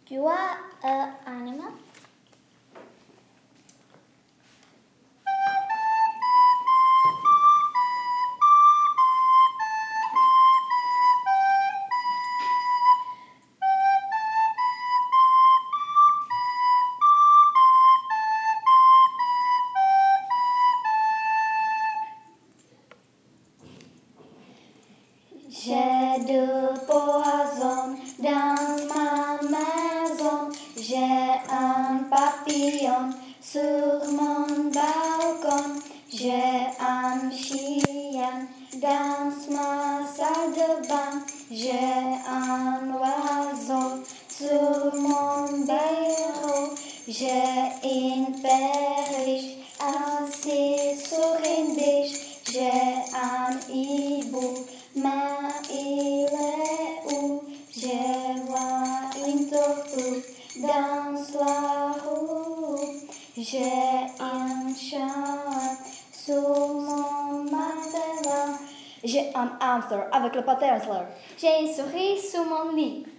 Tu vois un animal? J'ai du poison dans ma maison, j'ai un papillon sur mon balcon, j'ai un chien dans ma salle de bain, j'ai un oiseau sur mon bureau, j'ai une perruche assise sur une biche, j'ai un hibou. Mais il est où? Je vois une tortue dans la rue. J'ai un chat sur mon matelas. J'ai un hamster avec le patin. J'ai une souris sous mon lit.